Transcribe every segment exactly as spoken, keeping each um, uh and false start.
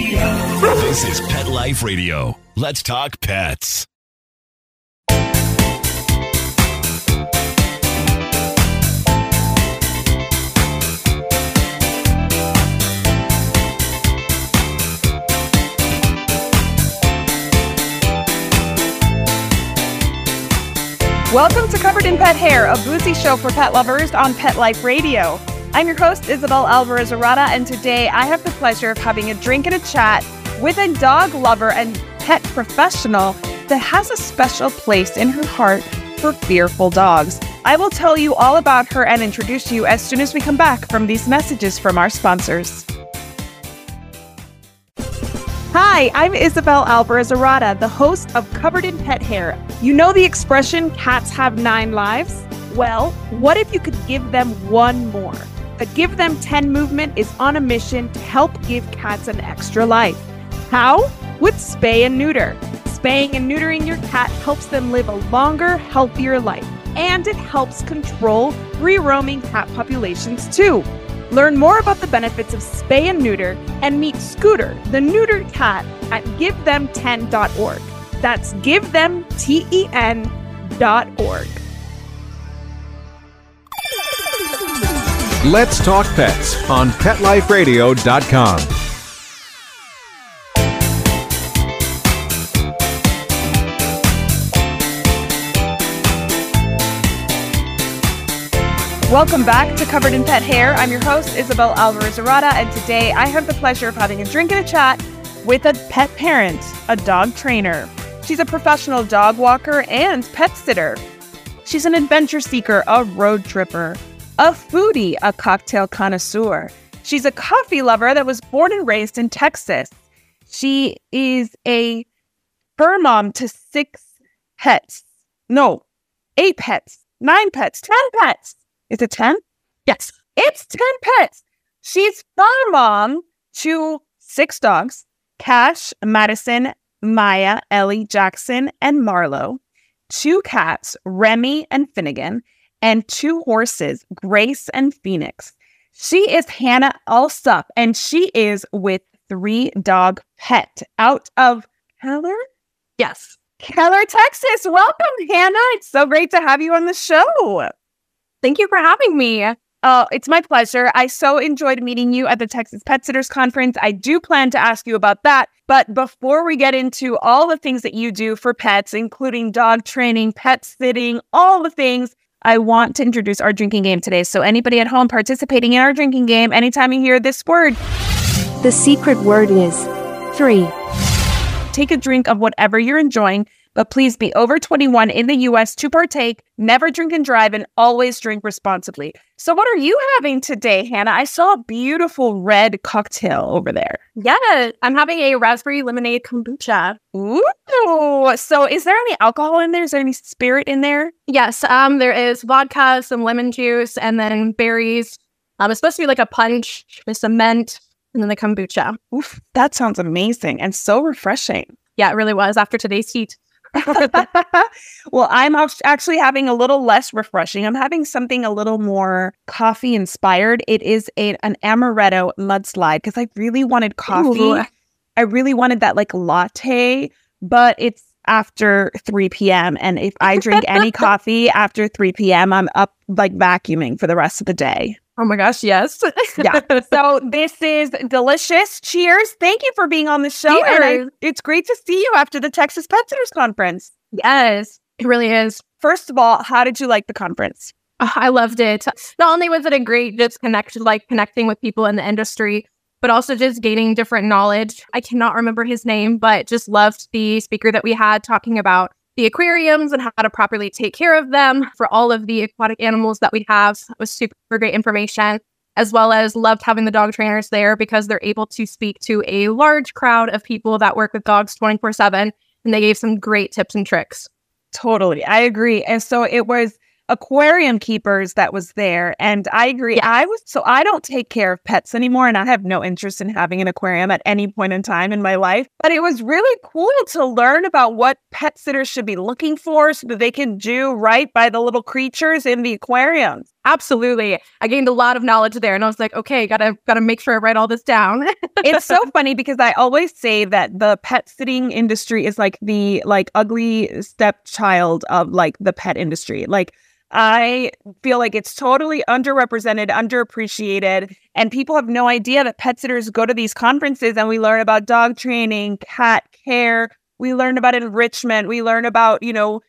This is Pet Life Radio. Let's talk pets. Welcome to Covered in Pet Hair, a boozy show for pet lovers on Pet Life Radio. I'm your host, Isabel Alvarez-Arata, and today I have the pleasure of having a drink and a chat with a dog lover and pet professional that has a special place in her heart for fearful dogs. I will tell you all about her and introduce you as soon as we come back from these messages from our sponsors. Hi, I'm Isabel Alvarez-Arata, the host of Covered in Pet Hair. You know the expression, cats have nine lives? Well, what if you could give them one more? The Give Them ten movement is on a mission to help give cats an extra life. How? With spay and neuter. Spaying and neutering your cat helps them live a longer, healthier life. And it helps control free-roaming cat populations too. Learn more about the benefits of spay and neuter and meet Scooter, the neutered cat, at give them ten dot org. That's give them ten dot org. Let's Talk Pets on pet life radio dot com. Welcome back to Covered in Pet Hair. I'm your host, Isabel Alvarez-Arata, and today I have the pleasure of having a drink and a chat with a pet parent, a dog trainer. She's a professional dog walker and pet sitter. She's an adventure seeker, a road tripper, a foodie, a cocktail connoisseur. She's a coffee lover that was born and raised in Texas. She is a fur mom to six pets. No, eight pets, nine pets, ten pets. Is it ten? Yes, it's ten pets. She's fur mom to six dogs, Cash, Madison, Maya, Ellie, Jackson, and Marlo, two cats, Remy and Finnegan, and two horses, Grace and Phoenix. She is Hannah Alsup, and she is with Three Dog Pet out of Keller? Yes. Keller, Texas. Welcome, Hannah. It's so great to have you on the show. Thank you for having me. Oh, it's my pleasure. I so enjoyed meeting you at the Texas Pet Sitters Conference. I do plan to ask you about that. But before we get into all the things that you do for pets, including dog training, pet sitting, all the things, I want to introduce our drinking game today. So anybody at home participating in our drinking game, anytime you hear this word, the secret word is three. Take a drink of whatever you're enjoying, but please be over twenty-one in the U S to partake, never drink and drive, and always drink responsibly. So what are you having today, Hannah? I saw a beautiful red cocktail over there. Yeah, I'm having a raspberry lemonade kombucha. Ooh, so is there any alcohol in there? Is there any spirit in there? Yes, um, there is vodka, some lemon juice, and then berries. Um, it's supposed to be like a punch with some mint, and then the kombucha. Oof, that sounds amazing and so refreshing. Yeah, it really was after today's heat. Well, I'm actually having a little less refreshing. I'm having something a little more coffee inspired. It is a, an amaretto mudslide because I really wanted coffee. Ooh. I really wanted that like latte, but it's after three p.m. And if I drink any coffee after three p.m., I'm up like vacuuming for the rest of the day. Oh my gosh, yes. Yeah. So this is delicious. Cheers. Thank you for being on the show. Cheers. And I, it's great to see you after the Texas Pet Sitters Conference. Yes, it really is. First of all, how did you like the conference? Oh, I loved it. Not only was it a great just connect, like connecting with people in the industry, but also just gaining different knowledge. I cannot remember his name, but just loved the speaker that we had talking about the aquariums and how to properly take care of them for all of the aquatic animals that we have. It was super great information, as well as loved having the dog trainers there because they're able to speak to a large crowd of people that work with dogs twenty-four seven, and they gave some great tips and tricks. Totally. I agree. And so it was aquarium keepers that was there. And I agree. Yeah. I was, so I don't take care of pets anymore, and I have no interest in having an aquarium at any point in time in my life. But it was really cool to learn about what pet sitters should be looking for so that they can do right by the little creatures in the aquariums. Absolutely. I gained a lot of knowledge there, and I was like, okay, gotta gotta make sure I write all this down. It's so funny because I always say that the pet sitting industry is like the like ugly stepchild of like the pet industry. Like I feel like it's totally underrepresented, underappreciated, and people have no idea that pet sitters go to these conferences and we learn about dog training, cat care, we learn about enrichment, we learn about, you know,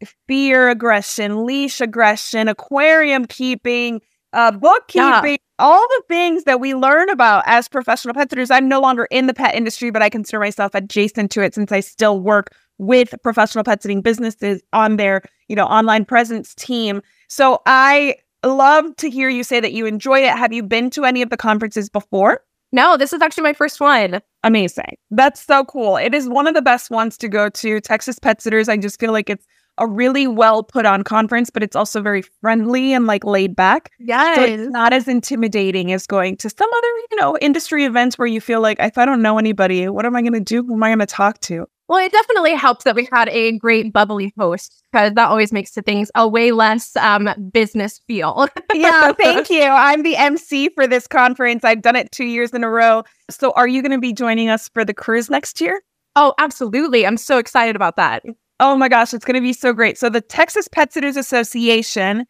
fear aggression, leash aggression, aquarium keeping, uh, bookkeeping, yeah. all the things that we learn about as professional pet sitters. I'm no longer in the pet industry, but I consider myself adjacent to it since I still work with professional pet sitting businesses on their, you know, online presence team. So I love to hear you say that you enjoyed it. Have you been to any of the conferences before? No, this is actually my first one. Amazing. That's so cool. It is one of the best ones to go to. Texas Pet Sitters, I just feel like it's a really well put on conference, but it's also very friendly and like laid back. Yes. So it's not as intimidating as going to some other, you know, industry events where you feel like, if I don't know anybody, what am I going to do? Who am I going to talk to? Well, it definitely helps that we had a great bubbly host, because that always makes the things a way less um, business feel. Yeah, thank you. I'm the M C for this conference. I've done it two years in a row. So are you going to be joining us for the cruise next year? Oh, absolutely. I'm so excited about that. Oh my gosh, it's going to be so great. So the Texas Pet Sitters Association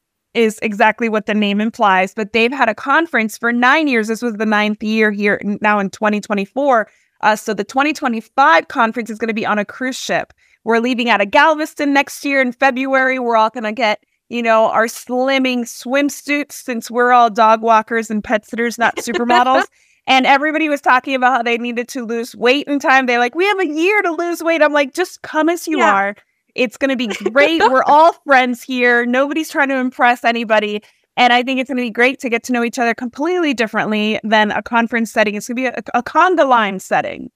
is exactly what the name implies, but they've had a conference for nine years. This was the ninth year here now in twenty twenty-four. Uh, so the twenty twenty-five conference is going to be on a cruise ship. We're leaving out of Galveston next year in February. We're all going to get, you know, our slimming swimsuits since we're all dog walkers and pet sitters, not supermodels. And everybody was talking about how they needed to lose weight in time. They're like, we have a year to lose weight. I'm like, just come as you yeah. are. It's going to be great. We're all friends here. Nobody's trying to impress anybody. And I think it's going to be great to get to know each other completely differently than a conference setting. It's going to be a, a conga line setting.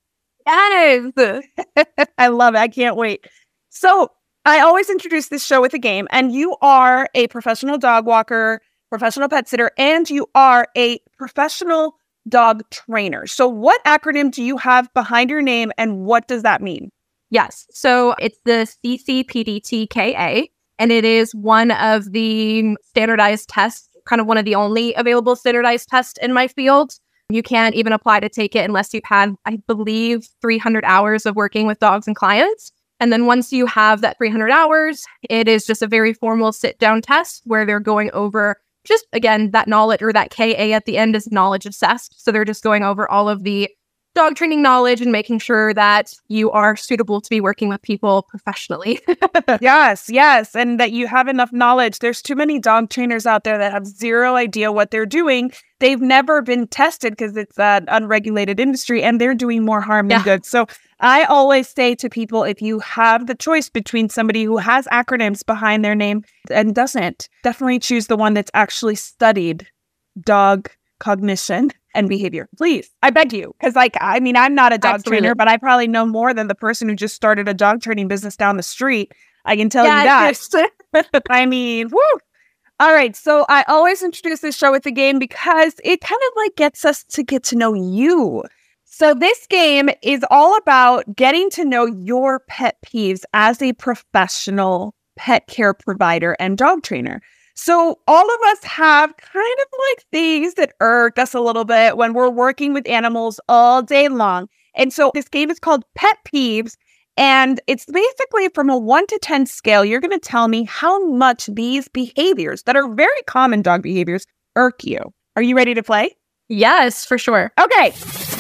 Yes. I love it. I can't wait. So I always introduce this show with a game. And you are a professional dog walker, professional pet sitter, and you are a professional dog trainer. So what acronym do you have behind your name, and what does that mean? Yes. So it's the C C P D T K A, and it is one of the standardized tests, kind of one of the only available standardized tests in my field. You can't even apply to take it unless you've had, I believe, three hundred hours of working with dogs and clients. And then once you have that three hundred hours, it is just a very formal sit-down test where they're going over just, again, that knowledge, or that K A at the end is knowledge assessed. So they're just going over all of the dog training knowledge and making sure that you are suitable to be working with people professionally. Yes, yes. And that you have enough knowledge. There's too many dog trainers out there that have zero idea what they're doing. They've never been tested because it's an unregulated industry, and they're doing more harm than yeah. good. So I always say to people, if you have the choice between somebody who has acronyms behind their name and doesn't, definitely choose the one that's actually studied dog cognition and behavior. Please, I beg you. Because, like, I mean, I'm not a dog Absolutely. trainer, but I probably know more than the person who just started a dog training business down the street. I can tell yeah, you that. I mean, woo. All right. So I always introduce this show with a game because it kind of like gets us to get to know you. So this game is all about getting to know your pet peeves as a professional pet care provider and dog trainer. So all of us have kind of like things that irk us a little bit when we're working with animals all day long. And so this game is called Pet Peeves. And it's basically from a one to ten scale. You're going to tell me how much these behaviors that are very common dog behaviors irk you. Are you ready to play? Yes, for sure. Okay.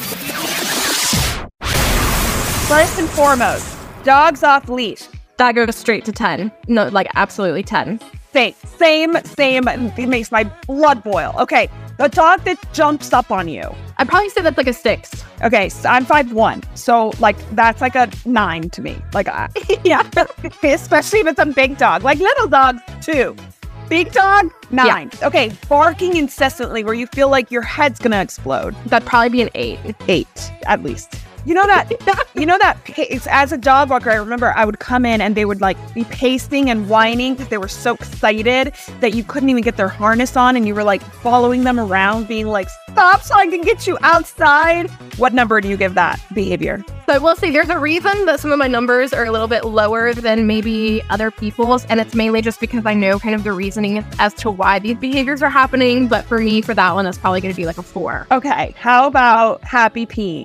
First and foremost, dogs off leash. That goes straight to ten. No, like absolutely ten. Same, same, same. It makes my blood boil. Okay, the dog that jumps up on you. I'd probably say that's like a six. Okay, so I'm five one. So, like, that's like a nine to me. Like, uh, yeah, especially if it's a big dog. Like, little dogs, two. Big dog, nine. Yeah. Okay, barking incessantly where you feel like your head's going to explode. That'd probably be an eight. Eight, at least. You know that, you know that pace, as a dog walker, I remember I would come in and they would like be pacing and whining because they were so excited that you couldn't even get their harness on and you were like following them around being like, stop so I can get you outside. What number do you give that behavior? So I will say there's a reason that some of my numbers are a little bit lower than maybe other people's, and it's mainly just because I know kind of the reasoning as to why these behaviors are happening. But for me, for that one, that's probably going to be like a four. Okay, how about happy peeing?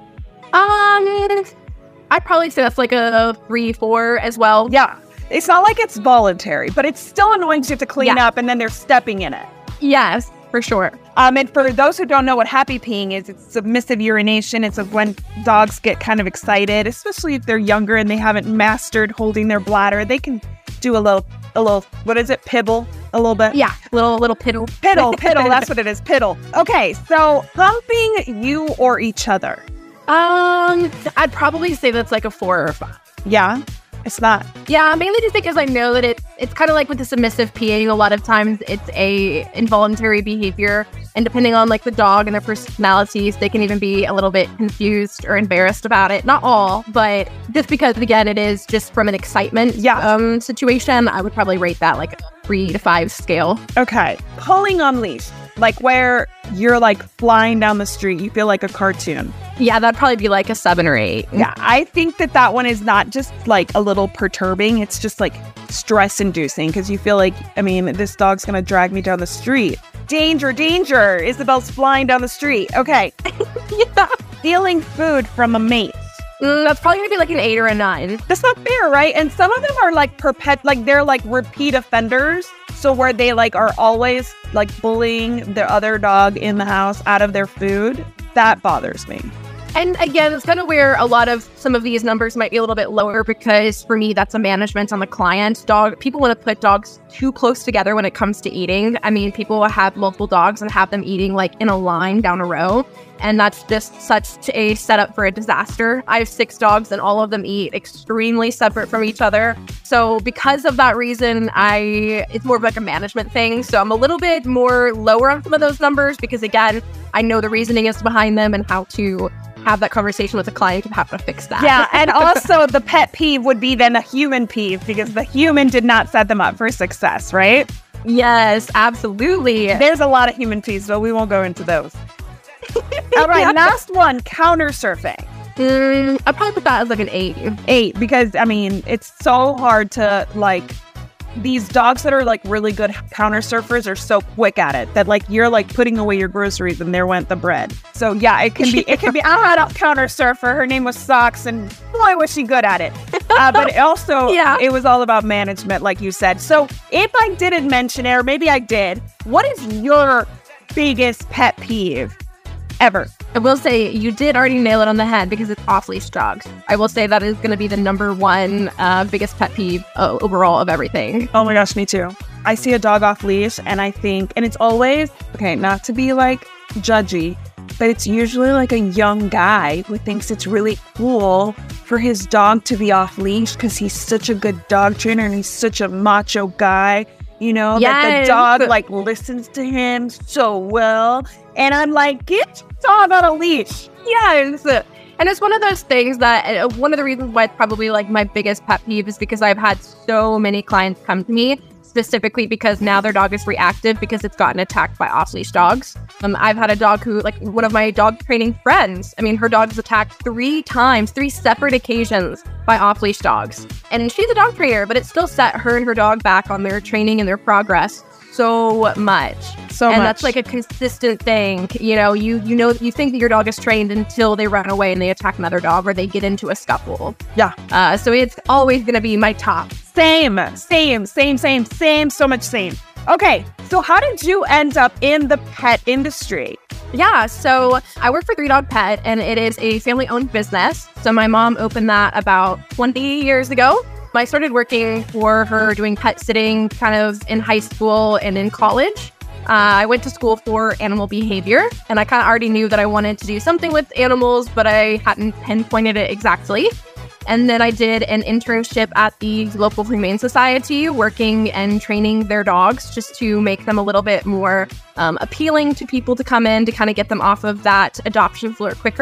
Um, I'd probably say that's like a three, four as well. Yeah, it's not like it's voluntary, but it's still annoying because you have to clean Yeah. up and then they're stepping in it. Yes, for sure. Um, and for those who don't know what happy peeing is, it's submissive urination. It's when dogs get kind of excited, especially if they're younger and they haven't mastered holding their bladder. They can do a little, a little, what is it, pibble? A little bit? Yeah, little little piddle. Piddle, piddle, that's what it is, piddle. Okay, so humping you or each other. Um, I'd probably say that's like a four or a five. Yeah, it's not. Yeah, mainly just because I know that it, it's kind of like with the submissive peeing, a lot of times it's a involuntary behavior. And depending on like the dog and their personalities, they can even be a little bit confused or embarrassed about it. Not all, but just because, again, it is just from an excitement Yeah. um, situation, I would probably rate that like a three to five scale. Okay, pulling on leash, like where you're like flying down the street, you feel like a cartoon. Yeah, that'd probably be like a seven or eight. Yeah, I think that that one is not just like a little perturbing. It's just like stress inducing because you feel like, I mean, this dog's going to drag me down the street. Danger, danger. Isabel's flying down the street. Okay. Yeah. Stealing food from a mate. Mm, that's probably going to be like an eight or a nine. That's not fair, right? And some of them are like perpet, like they're like repeat offenders. So where they like are always like bullying the other dog in the house out of their food. That bothers me. And again, it's kind of where a lot of some of these numbers might be a little bit lower because for me, that's a management on the client. Dog people want to put dogs too close together when it comes to eating. I mean, people will have multiple dogs and have them eating like in a line down a row. And that's just such a setup for a disaster. I have six dogs and all of them eat extremely separate from each other. So because of that reason, I it's more of like a management thing. So I'm a little bit more lower on some of those numbers because again, I know the reasoning is behind them and how to have that conversation with the client and have to fix that. Yeah, and also the pet peeve would be then a human peeve because the human did not set them up for success, right? Yes, absolutely. There's a lot of human peeves, but we won't go into those. All right, Yeah. last one, counter surfing. Mm, I'd probably put that as like an eight. Eight, because I mean, it's so hard to like, these dogs that are like really good counter surfers are so quick at it that like you're like putting away your groceries and there went the bread. So yeah, it can be, it can be, I had a counter surfer. Her name was Socks and boy, was she good at it. Uh, but it also, Yeah. it was all about management, like you said. So if I didn't mention it, or maybe I did, what is your biggest pet peeve ever? I will say you did already nail it on the head because it's off-leash dogs. I will say that is going to be the number one uh, biggest pet peeve uh, overall of everything. Oh my gosh, me too. I see a dog off leash and I think, and it's always, okay, not to be like judgy, but it's usually like a young guy who thinks it's really cool for his dog to be off leash because he's such a good dog trainer and he's such a macho guy, you know, that the Yes. dog like listens to him so well. And I'm like, get your dog on a leash. Yes. And it's one of those things that uh, one of the reasons why it's probably like my biggest pet peeve is because I've had so many clients come to me specifically because now their dog is reactive because it's gotten attacked by off-leash dogs. Um, I've had a dog who, like one of my dog training friends, I mean, her dog was attacked three times, three separate occasions by off-leash dogs. And she's a dog trainer, but it still set her and her dog back on their training and their progress so much. So and much. that's like a consistent thing. You know, you you know, you think that your dog is trained until they run away and they attack another dog or they get into a scuffle. Yeah. Uh, so it's always going to be my top. Same, same, same, same, same, so much same. Okay, so how did you end up in the pet industry? Yeah, so I work for Three Dog Pet, and it is a family-owned business. So my mom opened that about twenty years ago. I started working for her doing pet sitting kind of in high school and in college. Uh, I went to school for animal behavior, and I kind of already knew that I wanted to do something with animals, but I hadn't pinpointed it exactly. And then I did an internship at the local Humane Society, working and training their dogs just to make them a little bit more um, appealing to people to come in to kind of get them off of that adoption floor quicker.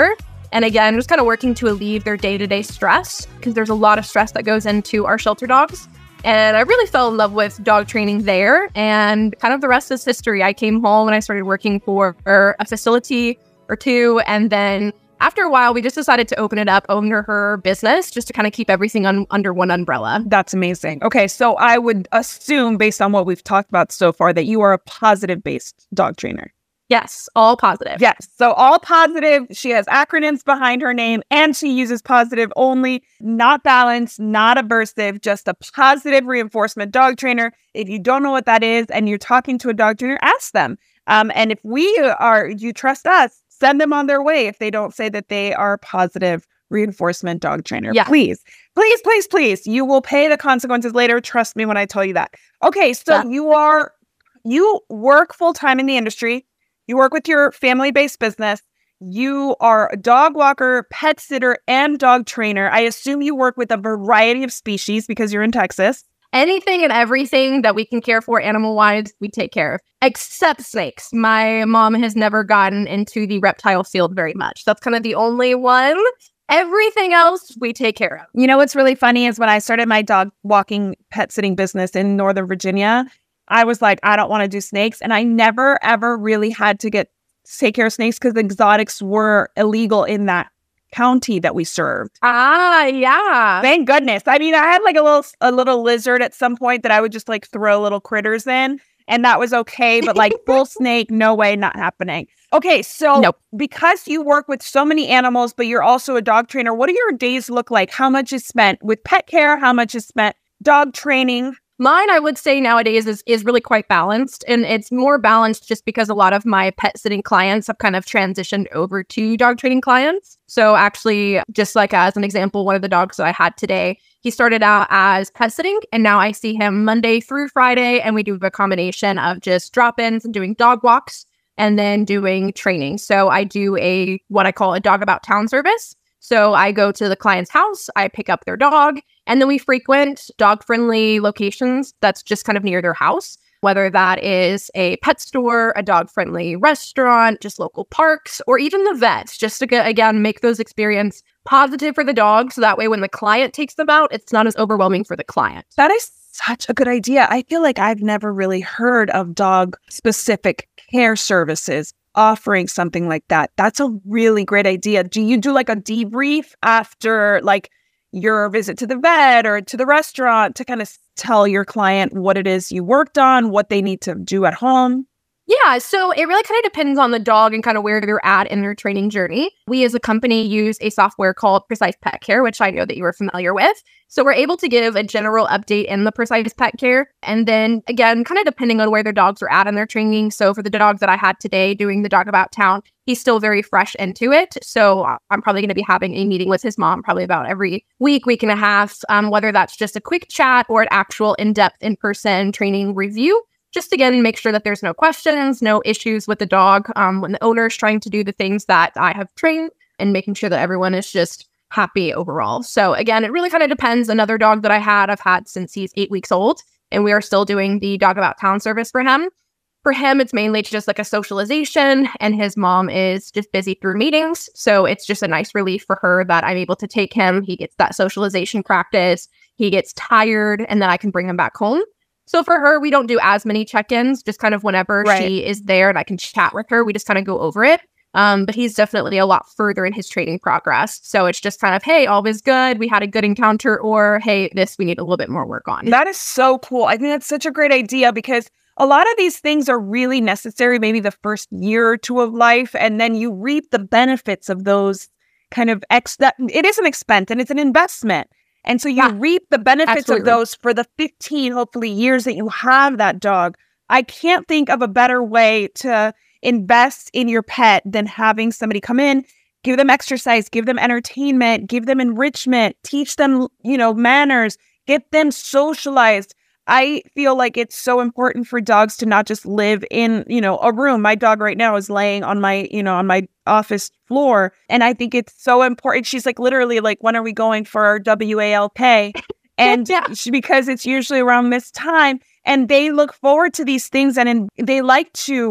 And again, just kind of working to alleviate their day-to-day stress, because there's a lot of stress that goes into our shelter dogs. And I really fell in love with dog training there. And kind of the rest is history. I came home and I started working for a facility or two. And then after a while, we just decided to open it up under her business, just to kind of keep everything un- under one umbrella. That's amazing. Okay, so I would assume, based on what we've talked about so far, that you are a positive-based dog trainer. Yes, all positive. Yes, so all positive. She has acronyms behind her name, and she uses positive only, not balanced, not aversive, just a positive reinforcement dog trainer. If you don't know what that is and you're talking to a dog trainer, ask them. Um, and if we are, you trust us, send them on their way if they don't say that they are a positive reinforcement dog trainer. Yeah. Please, please, please, please. You will pay the consequences later. Trust me when I tell you that. Okay, so Yeah. you are, you work full-time in the industry. You work with your family-based business. You are a dog walker, pet sitter, and dog trainer. I assume you work with a variety of species because you're in Texas. Anything and everything that we can care for animal-wise, we take care of, except snakes. My mom has never gotten into the reptile field very much. That's kind of the only one. Everything else, we take care of. You know what's really funny is when I started my dog walking pet sitting business in Northern Virginia, I was like, I don't want to do snakes. And I never, ever really had to get take care of snakes because exotics were illegal in that county that we served. Ah, yeah. Thank goodness. I mean, I had like a little a little lizard at some point that I would just like throw little critters in, and that was okay. But like full snake, no way, not happening. Okay, so Nope. because you work with so many animals, but you're also a dog trainer, what do your days look like? How much is spent with pet care? How much is spent dog training? Mine, I would say nowadays is, is really quite balanced, and it's more balanced just because a lot of my pet sitting clients have kind of transitioned over to dog training clients. So actually, just like as an example, one of the dogs that I had today, he started out as pet sitting, and now I see him Monday through Friday, and we do a combination of just drop-ins and doing dog walks and then doing training. So I do a what I call a dog about town service. So I go to the client's house, I pick up their dog, and then we frequent dog-friendly locations that's just kind of near their house, whether that is a pet store, a dog-friendly restaurant, just local parks, or even the vets, just to, get, again, make those experiences positive for the dog. So that way when the client takes them out, it's not as overwhelming for the client. That is such a good idea. I feel like I've never really heard of dog-specific care services offering something like that. That's a really great idea. Do you do like a debrief after like your visit to the vet or to the restaurant to kind of tell your client what it is you worked on, what they need to do at home? Yeah, so it really kind of depends on the dog and kind of where they're at in their training journey. We as a company use a software called Precise Pet Care, which I know that you are familiar with. So we're able to give a general update in the Precise Pet Care. And then again, kind of depending on where their dogs are at in their training. So for the dog that I had today doing the dog about town, he's still very fresh into it. So I'm probably going to be having a meeting with his mom probably about every week, week and a half, um, whether that's just a quick chat or an actual in-depth in-person training review. Just again, make sure that there's no questions, no issues with the dog um, when the owner is trying to do the things that I have trained, and making sure that everyone is just happy overall. So again, it really kind of depends. Another dog that I had, I've had since he's eight weeks old, and we are still doing the dog about town service for him. For him, it's mainly just like a socialization, and his mom is just busy through meetings. So it's just a nice relief for her that I'm able to take him. He gets that socialization practice. He gets tired, and then I can bring him back home. So for her, we don't do as many check-ins, just kind of whenever Right. she is there and I can chat with her, we just kind of go over it. Um, but he's definitely a lot further in his training progress. So it's just kind of, hey, all is good. We had a good encounter, or hey, this we need a little bit more work on. That is so cool. I think that's such a great idea because a lot of these things are really necessary, maybe the first year or two of life, and then you reap the benefits of those kind of ex. That it is an expense and it's an investment. And so you Yeah, reap the benefits absolutely. of those for the fifteen, hopefully, years that you have that dog. I can't think of a better way to invest in your pet than having somebody come in, give them exercise, give them entertainment, give them enrichment, teach them, you know, manners, get them socialized. I feel like it's so important for dogs to not just live in, you know, a room. My dog right now is laying on my, you know, on my office floor. And I think it's so important. She's like, literally like, when are we going for our W A L K? And Yeah. she, because it's usually around this time, and they look forward to these things, and in, they like to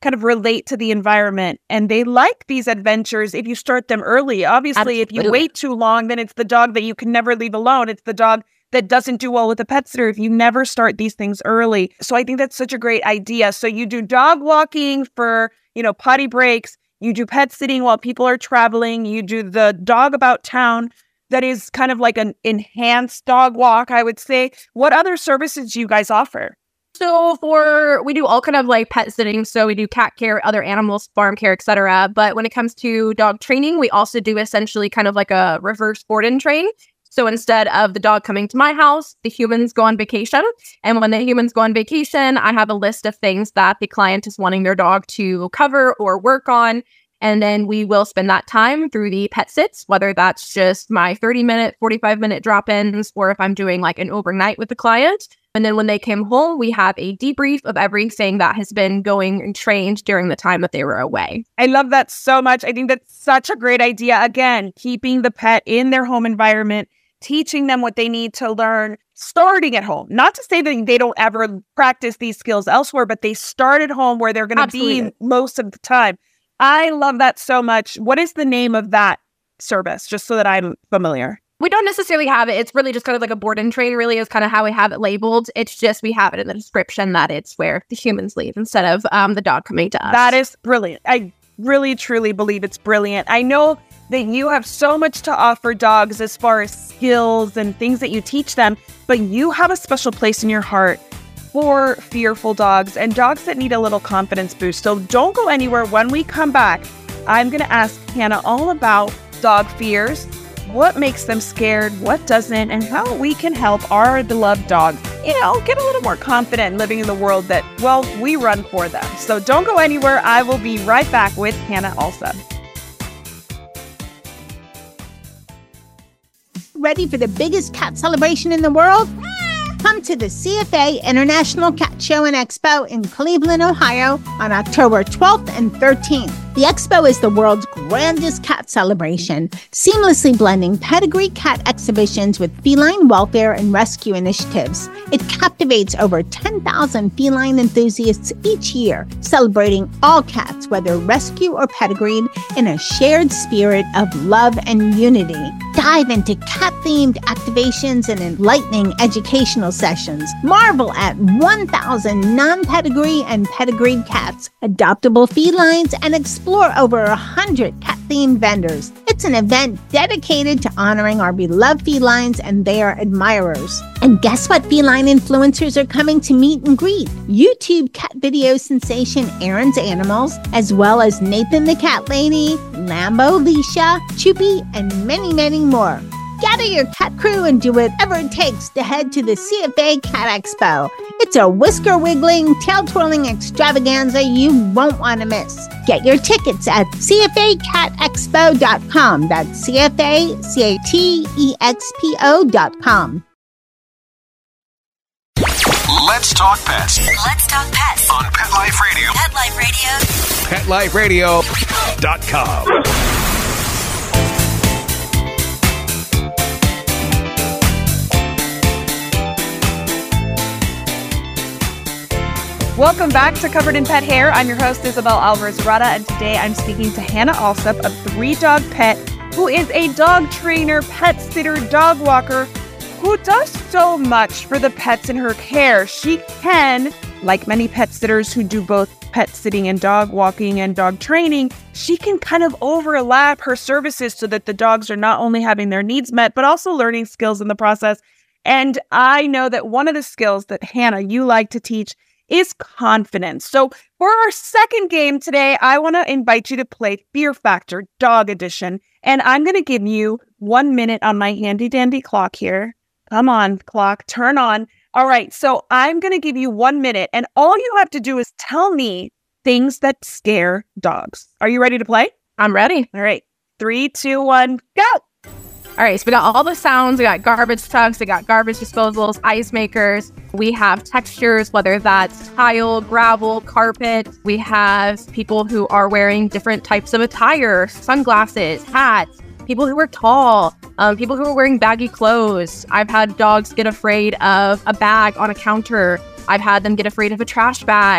kind of relate to the environment. And they like these adventures if you start them early. Obviously, Absolutely. If you wait too long, then it's the dog that you can never leave alone. It's the dog that doesn't do well with a pet sitter if you never start these things early. So I think that's such a great idea. So you do dog walking for, you know, potty breaks. You do pet sitting while people are traveling. You do the dog about town. That is kind of like an enhanced dog walk, I would say. What other services do you guys offer? So for, we do all kind of like pet sitting. So we do cat care, other animals, farm care, et cetera. But when it comes to dog training, we also do essentially kind of like a reverse board and train. So instead of the dog coming to my house, the humans go on vacation. And when the humans go on vacation, I have a list of things that the client is wanting their dog to cover or work on. And then we will spend that time through the pet sits, whether that's just my thirty minute, forty-five minute drop-ins, or if I'm doing like an overnight with the client. And then when they came home, we have a debrief of everything that has been going and trained during the time that they were away. I love that so much. I think that's such a great idea. Again, keeping the pet in their home environment, teaching them what they need to learn, starting at home. Not to say that they don't ever practice these skills elsewhere, but they start at home where they're going to be most of the time. I love that so much. What is the name of that service? Just so that I'm familiar. We don't necessarily have it. It's really just kind of like a board and train, really is kind of how we have it labeled. It's just we have it in the description that it's where the humans leave instead of um, the dog coming to us. That is brilliant. I really, truly believe it's brilliant. I know that you have so much to offer dogs as far as skills and things that you teach them, but you have a special place in your heart for fearful dogs and dogs that need a little confidence boost. So don't go anywhere. When we come back, I'm going to ask Hannah all about dog fears, what makes them scared, what doesn't, and how we can help our beloved dogs, you know, get a little more confident living in the world that, well, we run for them. So don't go anywhere. I will be right back with Hannah Alsop. Ready for the biggest cat celebration in the world? Come to the C F A International Cat Show and Expo in Cleveland, Ohio on October twelfth and thirteenth. The expo is the world's grandest cat celebration, seamlessly blending pedigree cat exhibitions with feline welfare and rescue initiatives. It captivates over ten thousand feline enthusiasts each year, celebrating all cats, whether rescue or pedigreed, in a shared spirit of love and unity. Dive into cat-themed activations and enlightening educational sessions. Marvel at one thousand non-pedigree and pedigreed cats, adoptable felines, and explore over one hundred cat-themed vendors. It's an event dedicated to honoring our beloved felines and their admirers. And guess what feline influencers are coming to meet and greet? YouTube cat video sensation Aaron's Animals, as well as Nathan the Cat Lady, Lambo Alicia, Choopy, and many, many more. Gather your cat crew and do whatever it takes to head to the C F A Cat Expo. It's a whisker-wiggling, tail-twirling extravaganza you won't want to miss. Get your tickets at C F A cat expo dot com. That's C F A C A T E X P O dot com. Let's talk pets. Let's talk pets On Pet Life Radio. Pet Life Radio. pet life radio Dot com. Welcome back to Covered in Pet Hair. I'm your host, Isabel Alvarez-Arata, and today I'm speaking to Hannah Alsop, a three-dog pet who is a dog trainer, pet sitter, dog walker, who does so much for the pets in her care. She can, like many pet sitters who do both pet sitting and dog walking and dog training, she can kind of overlap her services so that the dogs are not only having their needs met, but also learning skills in the process. And I know that one of the skills that, Hannah, you like to teach is confidence. So for our second game today, I want to invite you to play Fear Factor Dog Edition. And I'm going to give you one minute on my handy dandy clock here. Come on, clock, turn on. All right, so I'm going to give you one minute, and all you have to do is tell me things that scare dogs. Are you ready to play? I'm ready. All right, three, two, one, go. All right, so we got all the sounds. We got garbage trucks, we got garbage disposals, ice makers. We have textures, whether that's tile, gravel, carpet. We have people who are wearing different types of attire, sunglasses, hats, people who are tall, um, people who are wearing baggy clothes. I've had dogs get afraid of a bag on a counter. I've had them get afraid of a trash bag.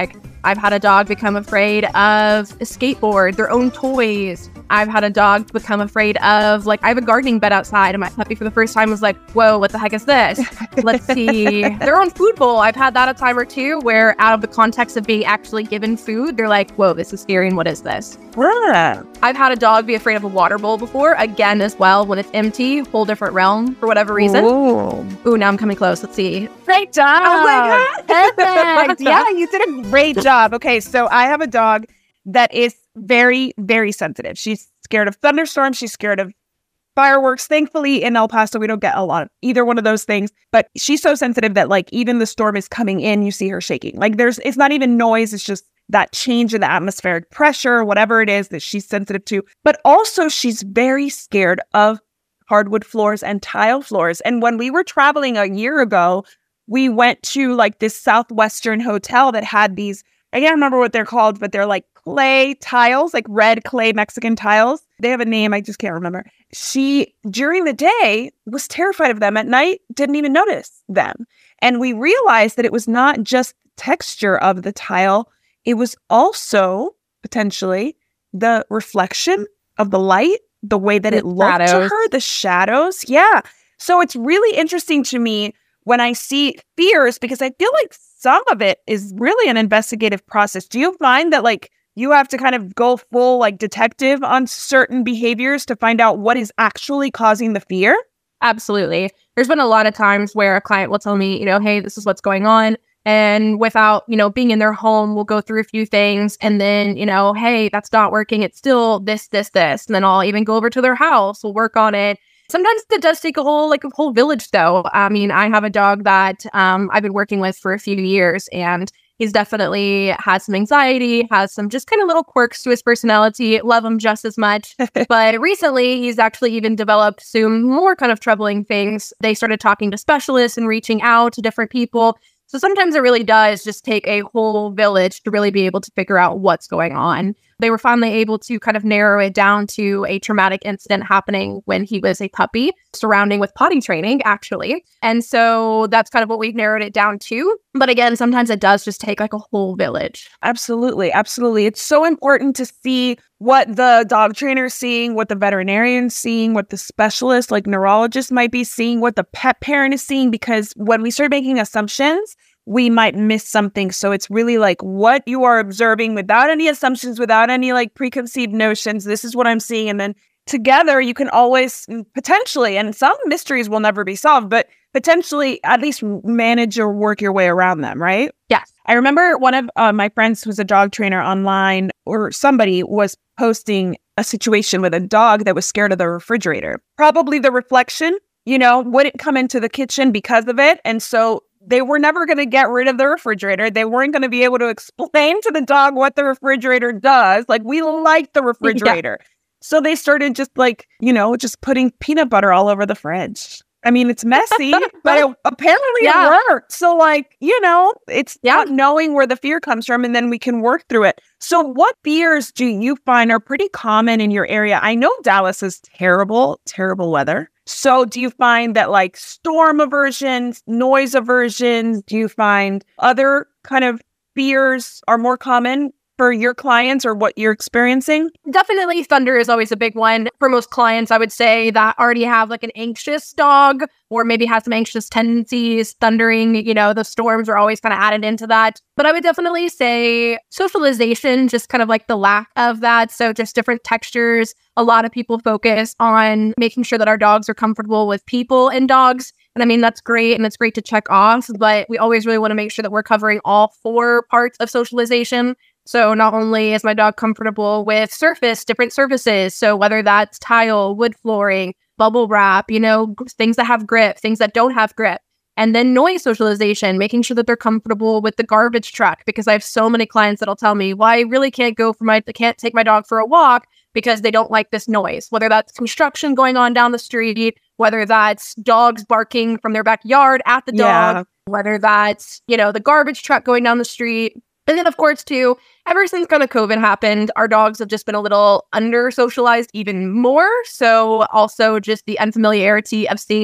I've had a dog become afraid of a skateboard, their own toys. I've had a dog become afraid of, like, I have a gardening bed outside and my puppy for the first time was like, whoa, what the heck is this? Let's see. Their own food bowl. I've had that a time or two where out of the context of being actually given food, they're like, whoa, this is scary and what is this? Yeah. I've had a dog be afraid of a water bowl before. Again, as well, when it's empty, whole different realm for whatever reason. Ooh. Ooh, now I'm coming close. Let's see. Great job. Oh my God. Perfect. Yeah, you did a great job. Okay, so I have a dog that is very, very sensitive. She's scared of thunderstorms. She's scared of fireworks. Thankfully, in El Paso, we don't get a lot of either one of those things. But she's so sensitive that, like, even the storm is coming in, you see her shaking. Like, there's, it's not even noise. It's just that change in the atmospheric pressure, whatever it is that she's sensitive to. But also, she's very scared of hardwood floors and tile floors. And when we were traveling a year ago, we went to, like, this Southwestern hotel that had these, I can't remember what they're called, but they're like clay tiles, like red clay Mexican tiles. They have a name, I just can't remember. She, during the day, was terrified of them. At night, didn't even notice them. And we realized that it was not just texture of the tile, it was also potentially the reflection of the light, the way that The it looked to shadows. her, the shadows. Yeah. So it's really interesting to me when I see fears, because I feel like some of it is really an investigative process. Do you find that, like, you have to kind of go full, like, detective on certain behaviors to find out what is actually causing the fear? Absolutely. There's been a lot of times where a client will tell me, you know, hey, this is what's going on. And without, you know, being in their home, we'll go through a few things. And then, you know, hey, that's not working. It's still this, this, this. And then I'll even go over to their house. We'll work on it. Sometimes it does take a whole, like a whole village, though. I mean, I have a dog that um, I've been working with for a few years, and he's definitely has some anxiety, has some just kind of little quirks to his personality. Love him just as much. But recently, he's actually even developed some more kind of troubling things. They started talking to specialists and reaching out to different people. So sometimes it really does just take a whole village to really be able to figure out what's going on. They were finally able to kind of narrow it down to a traumatic incident happening when he was a puppy, surrounding with potty training, actually. And so that's kind of what we've narrowed it down to. But again, sometimes it does just take like a whole village. Absolutely. Absolutely. It's so important to see what the dog trainer is seeing, what the veterinarian's seeing, what the specialist, like neurologist, might be seeing, what the pet parent is seeing, because when we start making assumptions, we might miss something. So it's really like what you are observing without any assumptions, without any like preconceived notions. This is what I'm seeing. And then together you can always potentially, and some mysteries will never be solved, but potentially at least manage or work your way around them, right? Yes. I remember one of uh, my friends who's a dog trainer online, or somebody was posting a situation with a dog that was scared of the refrigerator. Probably the reflection, you know, wouldn't come into the kitchen because of it. And so they were never going to get rid of the refrigerator. They weren't going to be able to explain to the dog what the refrigerator does. Like, we like the refrigerator. Yeah. So they started just like, you know, just putting peanut butter all over the fridge. I mean, it's messy, but it, apparently yeah. it worked. So, like, you know, it's yeah. not knowing where the fear comes from, and then we can work through it. So what fears do you find are pretty common in your area? I know Dallas is terrible, terrible weather. So do you find that, like, storm aversions, noise aversions, do you find other kind of fears are more common for your clients or what you're experiencing? Definitely thunder is always a big one. For most clients, I would say that already have like an anxious dog or maybe has some anxious tendencies. Thundering, you know, the storms are always kind of added into that. But I would definitely say socialization, just kind of like the lack of that. So just different textures. A lot of people focus on making sure that our dogs are comfortable with people and dogs. And I mean, that's great. And it's great to check off, but we always really want to make sure that we're covering all four parts of socialization. So not only is my dog comfortable with surface, different surfaces, so whether that's tile, wood flooring, bubble wrap, you know, things that have grip, things that don't have grip. And then noise socialization, making sure that they're comfortable with the garbage truck, because I have so many clients that'll tell me, well, I really can't go for my, I can't take my dog for a walk because they don't like this noise, whether that's construction going on down the street, whether that's dogs barking from their backyard at the dog, yeah. whether that's, you know, the garbage truck going down the street. And then, of course, too, ever since kind of COVID happened, our dogs have just been a little under-socialized even more. So also just the unfamiliarity of seeing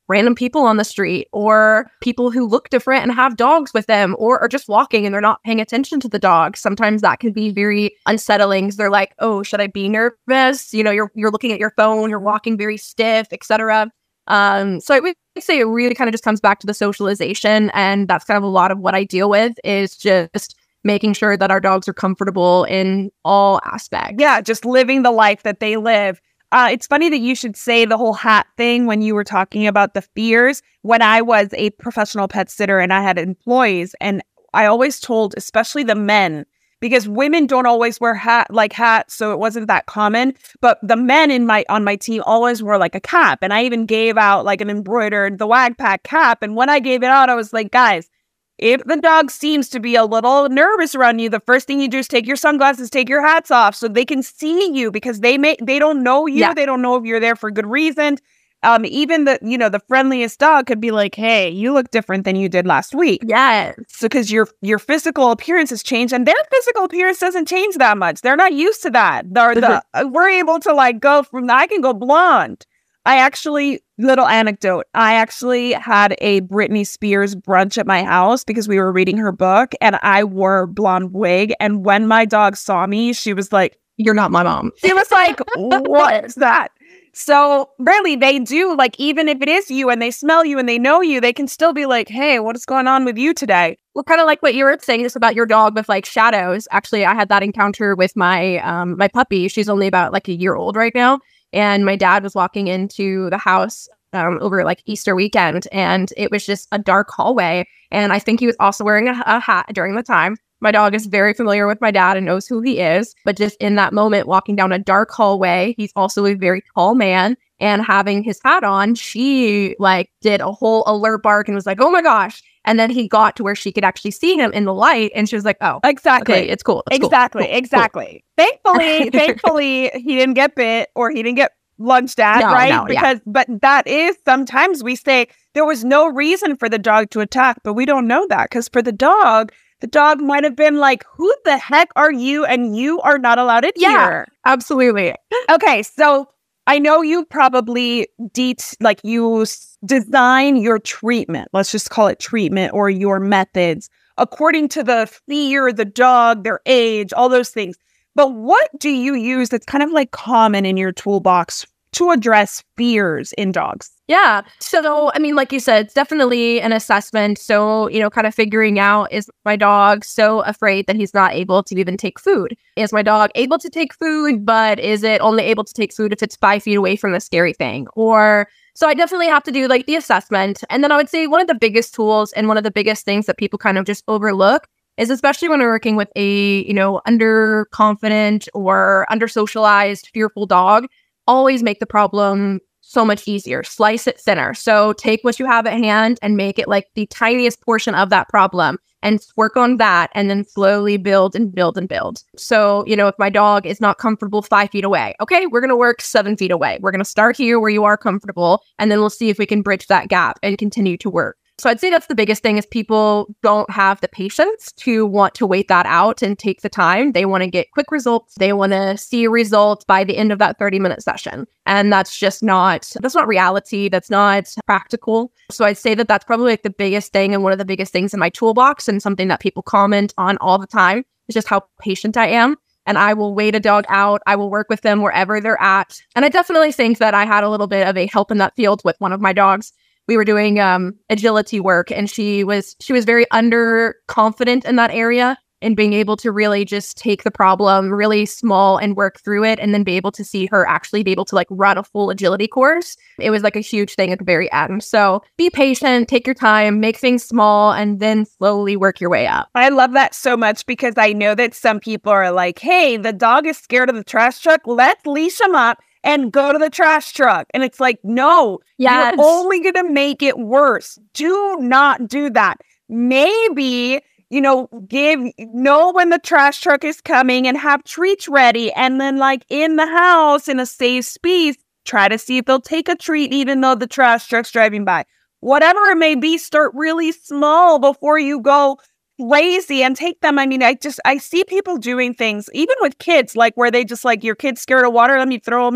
random people on the street or people who look different and have dogs with them or are just walking and they're not paying attention to the dog. Sometimes that can be very unsettling because they're like, oh, should I be nervous? You know, you're you're looking at your phone, you're walking very stiff, et cetera. Um, so I would say it really kind of just comes back to the socialization. And that's kind of a lot of what I deal with is just making sure that our dogs are comfortable in all aspects. Yeah, just living the life that they live. Uh, it's funny that you should say the whole hat thing when you were talking about the fears. When I was a professional pet sitter and I had employees, and I always told, especially the men, because women don't always wear hat like hats, so it wasn't that common. But the men in my on my team always wore like a cap, and I even gave out like an embroidered the Wagpack cap. And when I gave it out, I was like, guys, if the dog seems to be a little nervous around you, the first thing you do is take your sunglasses, take your hats off, so they can see you because they may they don't know you, yeah. they don't know if you're there for good reason. Um, even the, you know, the friendliest dog could be like, hey, you look different than you did last week. Yeah. So because your your physical appearance has changed and their physical appearance doesn't change that much. They're not used to that. They're the, uh, we're able to like go from, I can go blonde. I actually, little anecdote, I actually had a Britney Spears brunch at my house because we were reading her book and I wore a blonde wig. And when my dog saw me, she was like, you're not my mom. She was like, what is that? So really, they do, like, even if it is you and they smell you and they know you, they can still be like, hey, what is going on with you today? Well, kind of like what you were saying just about your dog with like shadows. Actually, I had that encounter with my um my puppy. She's only about like a year old right now. And my dad was walking into the house um, over like Easter weekend, and it was just a dark hallway. And I think he was also wearing a, a hat during the time. My dog is very familiar with my dad and knows who he is. But just in that moment, walking down a dark hallway, he's also a very tall man. And having his hat on, she like did a whole alert bark and was like, oh my gosh. And then he got to where she could actually see him in the light. And she was like, oh, exactly. Okay, it's cool. It's exactly. Cool. Cool. Exactly. Cool. Thankfully, thankfully, he didn't get bit or he didn't get lunged at, no, right? No, because, yeah. but that is sometimes we say there was no reason for the dog to attack, but we don't know that because for the dog, the dog might have been like, who the heck are you? And you are not allowed in yeah, here. Absolutely. Okay. So I know you probably de- like you s- design your treatment. Let's just call it treatment or your methods according to the fear, the dog, their age, all those things. But what do you use that's kind of like common in your toolbox to address fears in dogs? Yeah. So, I mean, like you said, it's definitely an assessment. So, you know, kind of figuring out, is my dog so afraid that he's not able to even take food? Is my dog able to take food, but is it only able to take food if it's five feet away from the scary thing? Or, so I definitely have to do like the assessment. And then I would say one of the biggest tools and one of the biggest things that people kind of just overlook is especially when we're working with a, you know, underconfident or under-socialized, fearful dog, always make the problem so much easier. Slice it thinner. So take what you have at hand and make it like the tiniest portion of that problem and work on that and then slowly build and build and build. So, you know, if my dog is not comfortable five feet away, okay, we're going to work seven feet away. We're going to start here where you are comfortable, and then we'll see if we can bridge that gap and continue to work. So I'd say that's the biggest thing is people don't have the patience to want to wait that out and take the time. They want to get quick results. They want to see results by the end of that thirty minute session. And that's just not, that's not reality. That's not practical. So I'd say that that's probably like the biggest thing and one of the biggest things in my toolbox and something that people comment on all the time is just how patient I am. And I will wait a dog out. I will work with them wherever they're at. And I definitely think that I had a little bit of a help in that field with one of my dogs. We were doing um, agility work, and she was she was very underconfident in that area and being able to really just take the problem really small and work through it, and then be able to see her actually be able to like run a full agility course. It was like a huge thing at the very end. So be patient, take your time, make things small, and then slowly work your way up. I love that so much because I know that some people are like, hey, the dog is scared of the trash truck. Let's leash him up and go to the trash truck. And it's like, no, yes. You're only going to make it worse. Do not do that. Maybe, you know, give, know when the trash truck is coming and have treats ready. And then like in the house, in a safe space, try to see if they'll take a treat, even though the trash truck's driving by. Whatever it may be, start really small before you go lazy and take them. I mean, I just, I see people doing things, even with kids, like where they just like, your kid's scared of water, let me throw them in.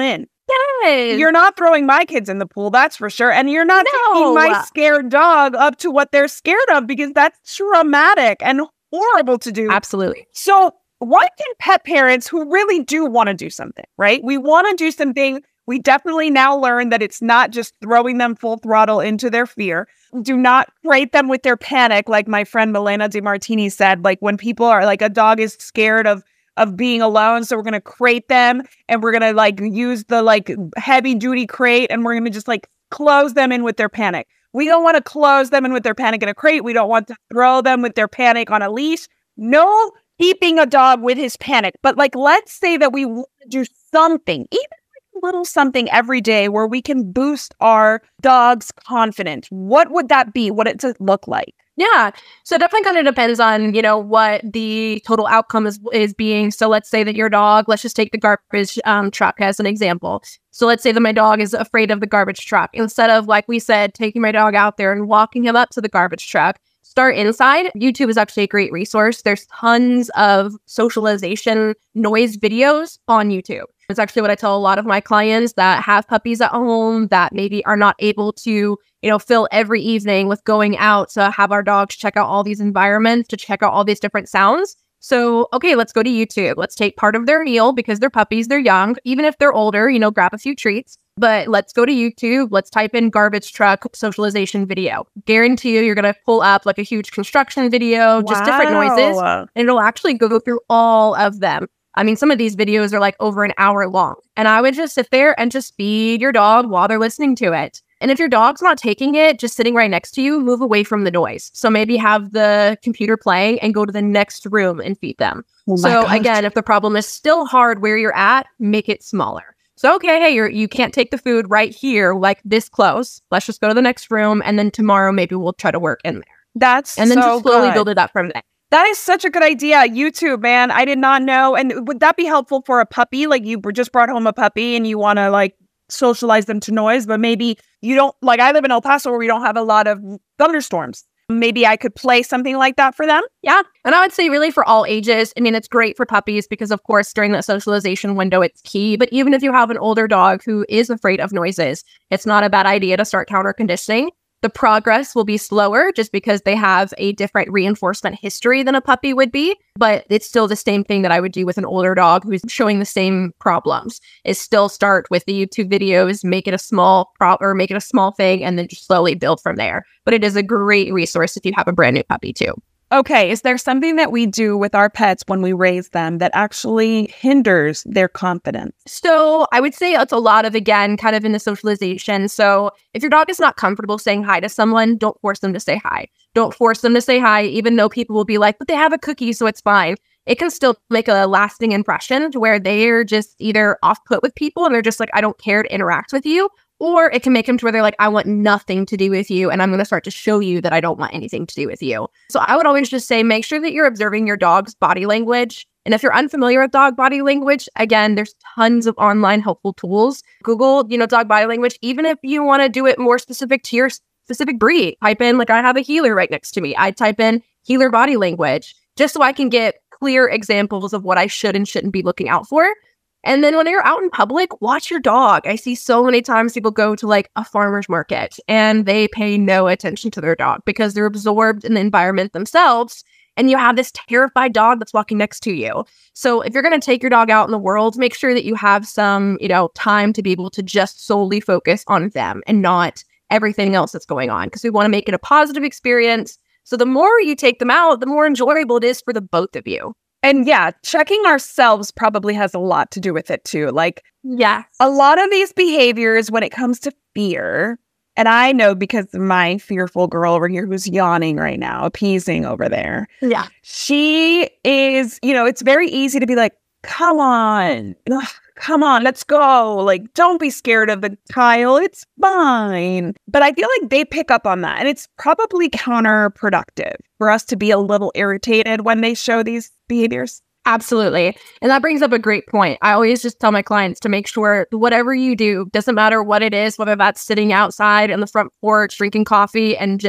Yes. You're not throwing my kids in the pool, that's for sure. And you're not No. taking my scared dog up to what they're scared of, because that's traumatic and horrible to do. Absolutely. So what can pet parents who really do want to do something, right? We want to do something. We definitely now learn that it's not just throwing them full throttle into their fear. Do not crate them with their panic. Like my friend Milena DeMartini said, like when people are like, a dog is scared of of being alone. So we're going to crate them and we're going to like use the like heavy duty crate and we're going to just like close them in with their panic. We don't want to close them in with their panic in a crate. We don't want to throw them with their panic on a leash. No keeping a dog with his panic. But like, let's say that we want to do something, even like a little something every day where we can boost our dog's confidence. What would that be? What does it look like? Yeah. So it definitely kind of depends on, you know, what the total outcome is is being. So let's say that your dog, let's just take the garbage um, truck as an example. So let's say that my dog is afraid of the garbage truck. Instead of, like we said, taking my dog out there and walking him up to the garbage truck, start inside. YouTube is actually a great resource. There's tons of socialization noise videos on YouTube. It's actually what I tell a lot of my clients that have puppies at home that maybe are not able to, you know, fill every evening with going out to have our dogs check out all these environments, to check out all these different sounds. So, okay, let's go to YouTube. Let's take part of their meal because they're puppies, they're young. Even if they're older, you know, grab a few treats. But let's go to YouTube. Let's type in garbage truck socialization video. Guarantee you, you're going to pull up like a huge construction video, just different noises. And it'll actually go through all of them. I mean, some of these videos are like over an hour long. And I would just sit there and just feed your dog while they're listening to it. And if your dog's not taking it, just sitting right next to you, move away from the noise. So maybe have the computer playing and go to the next room and feed them. Oh so gosh. Again, if the problem is still hard where you're at, make it smaller. So, okay, hey, you're, you can't take the food right here, like this close. Let's just go to the next room. And then tomorrow, maybe we'll try to work in there. That's And then so just slowly good. build it up from there. That is such a good idea. YouTube, man. I did not know. And would that be helpful for a puppy? Like you just brought home a puppy and you want to like socialize them to noise, but maybe you don't, like I live in El Paso where we don't have a lot of thunderstorms. Maybe I could play something like that for them. Yeah. And I would say really for all ages. I mean, it's great for puppies because, of course, during that socialization window, it's key. But even if you have an older dog who is afraid of noises, it's not a bad idea to start counter conditioning. The progress will be slower just because they have a different reinforcement history than a puppy would be. But it's still the same thing that I would do with an older dog who's showing the same problems, is still start with the YouTube videos, make it a small prop or make it a small thing, and then just slowly build from there. But it is a great resource if you have a brand new puppy too. Okay, is there something that we do with our pets when we raise them that actually hinders their confidence? So I would say it's a lot of, again, kind of in the socialization. So if your dog is not comfortable saying hi to someone, don't force them to say hi. Don't force them to say hi, even though people will be like, but they have a cookie, so it's fine. It can still make a lasting impression to where they're just either off-put with people and they're just like, I don't care to interact with you. Or it can make them to where they're like, I want nothing to do with you. And I'm going to start to show you that I don't want anything to do with you. So I would always just say, make sure that you're observing your dog's body language. And if you're unfamiliar with dog body language, again, there's tons of online helpful tools. Google, you know, dog body language. Even if you want to do it more specific to your specific breed, type in, like I have a healer right next to me. I type in healer body language just so I can get clear examples of what I should and shouldn't be looking out for. And then when you're out in public, watch your dog. I see so many times people go to like a farmer's market and they pay no attention to their dog because they're absorbed in the environment themselves. And you have this terrified dog that's walking next to you. So if you're going to take your dog out in the world, make sure that you have some, you know, time to be able to just solely focus on them and not everything else that's going on, because we want to make it a positive experience. So the more you take them out, the more enjoyable it is for the both of you. And yeah, checking ourselves probably has a lot to do with it too. Like, yeah, a lot of these behaviors when it comes to fear, and I know because my fearful girl over here who's yawning right now, appeasing over there. Yeah. She is, you know, it's very easy to be like, come on, ugh, come on, let's go. Like, don't be scared of the tile. It's fine. But I feel like they pick up on that. And it's probably counterproductive for us to be a little irritated when they show these behaviors. Absolutely. And that brings up a great point. I always just tell my clients to make sure whatever you do, doesn't matter what it is, whether that's sitting outside on the front porch, drinking coffee and just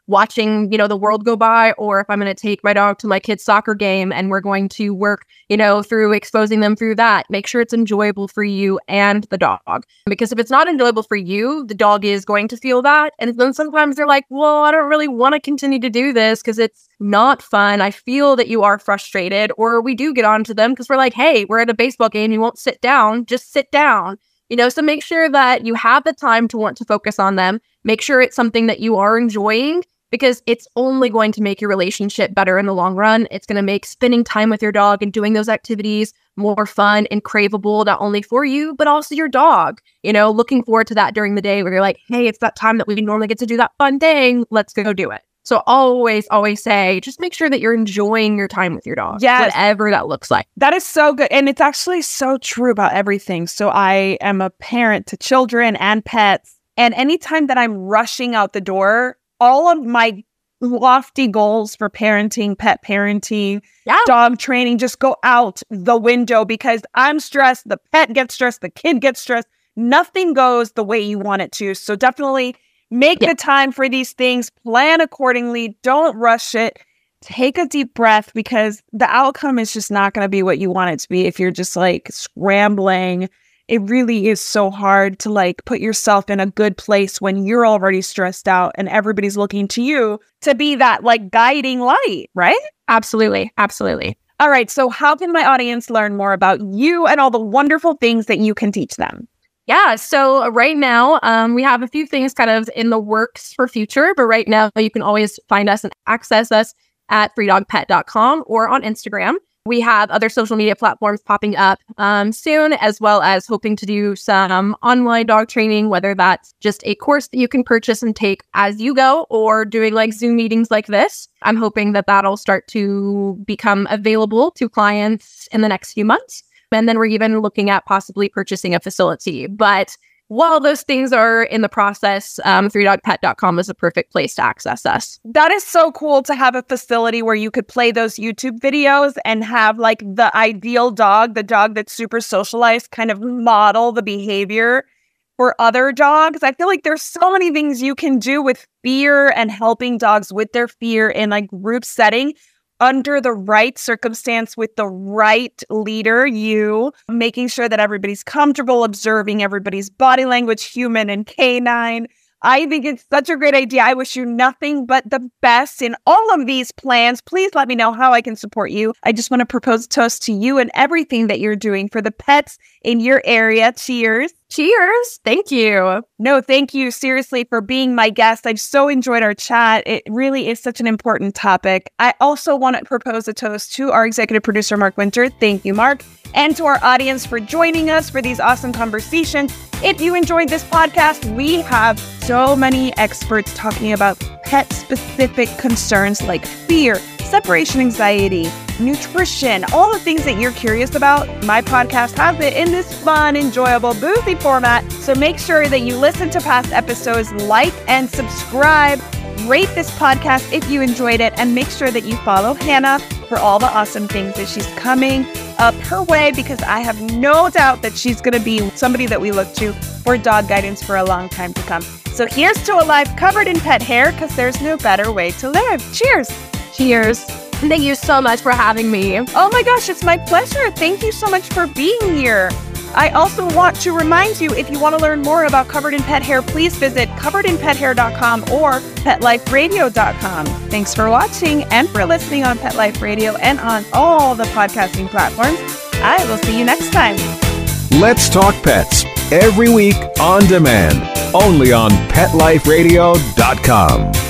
watching, you know, the world go by, or if I'm going to take my dog to my kid's soccer game and we're going to work, you know, through exposing them through that. Make sure it's enjoyable for you and the dog. Because if it's not enjoyable for you, the dog is going to feel that. And then sometimes they're like, well, I don't really want to continue to do this because it's not fun. I feel that you are frustrated. Or we do get on to them because we're like, hey, we're at a baseball game. You won't sit down. Just sit down. You know, so make sure that you have the time to want to focus on them. Make sure it's something that you are enjoying, because it's only going to make your relationship better in the long run. It's going to make spending time with your dog and doing those activities more fun and craveable, not only for you, but also your dog. You know, looking forward to that during the day where you're like, hey, it's that time that we normally get to do that fun thing. Let's go do it. So always, always say, just make sure that you're enjoying your time with your dog. Yes. Whatever that looks like. That is so good. And it's actually so true about everything. So I am a parent to children and pets. And anytime that I'm rushing out the door, all of my lofty goals for parenting, pet parenting, yeah. dog training just go out the window because I'm stressed. The pet gets stressed. The kid gets stressed. Nothing goes the way you want it to. So definitely make yeah. the time for these things. Plan accordingly. Don't rush it. Take a deep breath, because the outcome is just not going to be what you want it to be if you're just like scrambling. It really is so hard to like put yourself in a good place when you're already stressed out and everybody's looking to you to be that like guiding light, right? Absolutely. Absolutely. All right. So how can my audience learn more about you and all the wonderful things that you can teach them? Yeah. So right now, um, we have a few things kind of in the works for future, but right now you can always find us and access us at free dog pet dot com or on Instagram. We have other social media platforms popping up um, soon, as well as hoping to do some online dog training, whether that's just a course that you can purchase and take as you go, or doing like Zoom meetings like this. I'm hoping that that'll start to become available to clients in the next few months. And then we're even looking at possibly purchasing a facility. But while those things are in the process, um, free dog pet dot com is a perfect place to access us. That is so cool to have a facility where you could play those YouTube videos and have like the ideal dog, the dog that's super socialized, kind of model the behavior for other dogs. I feel like there's so many things you can do with fear and helping dogs with their fear in like group setting, under the right circumstance with the right leader, you, making sure that everybody's comfortable, observing everybody's body language, human and canine. I think it's such a great idea. I wish you nothing but the best in all of these plans. Please let me know how I can support you. I just want to propose a toast to you and everything that you're doing for the pets in your area. Cheers. Cheers. Thank you. No, thank you seriously for being my guest. I've so enjoyed our chat. It really is such an important topic. I also want to propose a toast to our executive producer, Mark Winter. Thank you, Mark. And to our audience for joining us for these awesome conversations. If you enjoyed this podcast, we have so many experts talking about pet-specific concerns like fear, separation anxiety, nutrition, all the things that you're curious about. My podcast has it in this fun, enjoyable, boozy format. So make sure that you listen to past episodes, like and subscribe, rate this podcast if you enjoyed it, and make sure that you follow Hannah for all the awesome things that she's coming up her way, because I have no doubt that she's going to be somebody that we look to for dog guidance for a long time to come. So here's to a life covered in pet hair, because there's no better way to live. Cheers. Cheers. Thank you so much for having me. Oh my gosh, it's my pleasure. Thank you so much for being here. I also want to remind you, if you want to learn more about Covered in Pet Hair, please visit covered in pet hair dot com or pet life radio dot com. Thanks for watching and for listening on Pet Life Radio and on all the podcasting platforms. I will see you next time. Let's Talk Pets, every week on demand, only on pet life radio dot com.